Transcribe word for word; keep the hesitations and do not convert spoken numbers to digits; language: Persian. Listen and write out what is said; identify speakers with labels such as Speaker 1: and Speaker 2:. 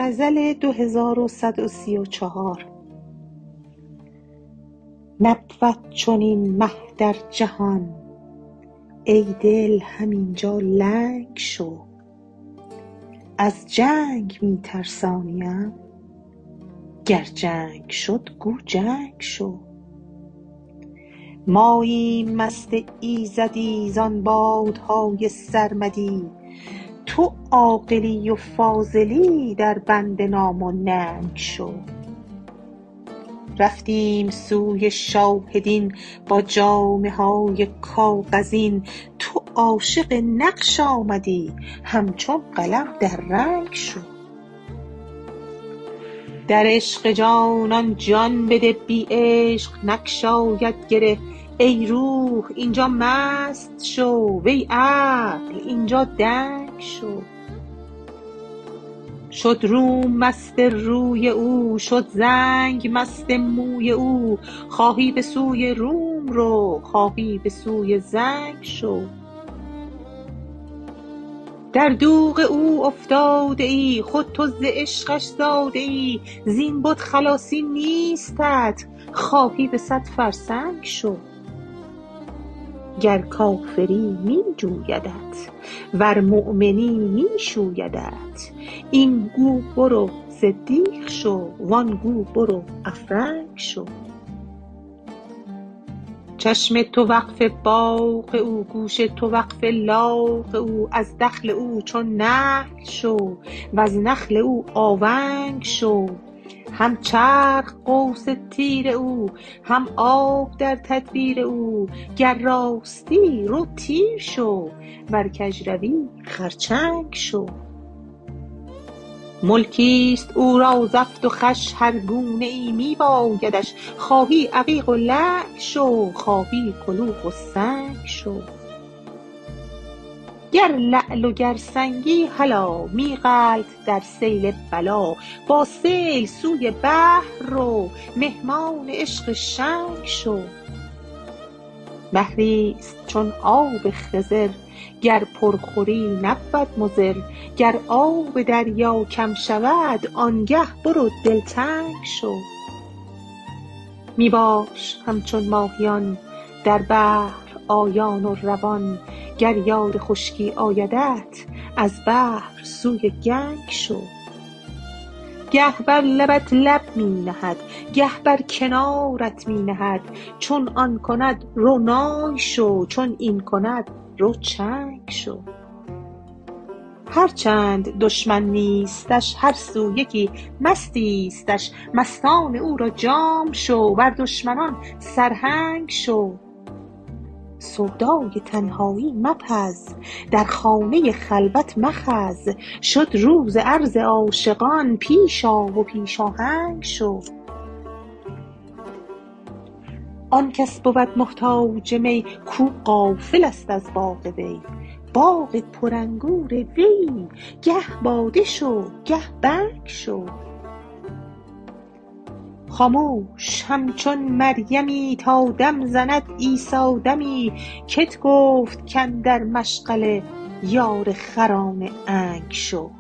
Speaker 1: غزل دو هزار و صد و سی و چهار. نبود چنین مه در جهان، ای دل همینجا لنگ شو. از جنگ می ترسانیم، گر جنگ شد گو جنگ شو. ماییم مست ایزدی زان بادهای سرمدی، تو عاقلی و فاضلی در بند نام و ننگ شو. رفتیم سوی شاهدین با جامه های کاغذین، تو عاشق نقش آمدی همچون قلم در رنگ شو. در عشق جانان جان بده، بی عشق نگشاید گره. ای روح اینجا مست شو، وی عقل اینجا دنگ شو. شد روم مست روی او، شد زنگ مست موی او. خواهی به سوی روم رو، خواهی به سوی زنگ شو. در دوغ او افتاده ای، خود تو ز عشقش زاده ای. زین بت خلاصی نیستت، خواهی به صد فرسنگ شو. گر کافری می جویدت، ور مؤمنی می شویدت. این گو برو صدیق شو، وان گو برو افرنگ شو. چشم تو وقف باغ او، گوش تو وقف لاغ او. از دخل او چون نخل شو، وز نخل او آونگ شو. هم چرخ قوس تیر او، هم آب در تدبیر او. گر راستی رو تیر شو، ور کژ روی خرچنگ شو. ملکیست او را زفت و خوش، هر گونه ای می بایدش. خواهی عقیق و لنگ شو، خواهی کلوخ و سنگ شو. گر لعل و گر سنگی هلا، می غلط در سیل بلا. با سیل سوی بحر رو، مهمان عشق شنگ شو. بحریست چون آب خضر، گر پر خوری نبود مضر. گر آب دریا کم شود، آنگه برو دلتنگ شو. می باش همچون ماهیان در بحر آیان و روان. گر یاد خشکی آیدت، از بحر سوی گنگ شو. گه بر لبت لب می نهد، گه بر کنارت می نهد. چون آن کند رو نای شو، چون این کند رو چنگ شو. هرچند دشمن نیستش، هر سو یکی مستیستش. مستان او را جام شو، بر دشمنان سرهنگ شو. سودای تنهایی مپز، در خانه خلوت مخز. شد روز عرض عاشقان، پیش آ و پیش آهنگ شو. آن کس بود محتاج می، کو غافل است از باغ وی. باغ پر انگور وی، گه باده شو گه بنگ شو. خاموش همچون مریمی، تا دم زند عیسی دمی. کت گفت کاندر مشغله، یار خران عنگ شو.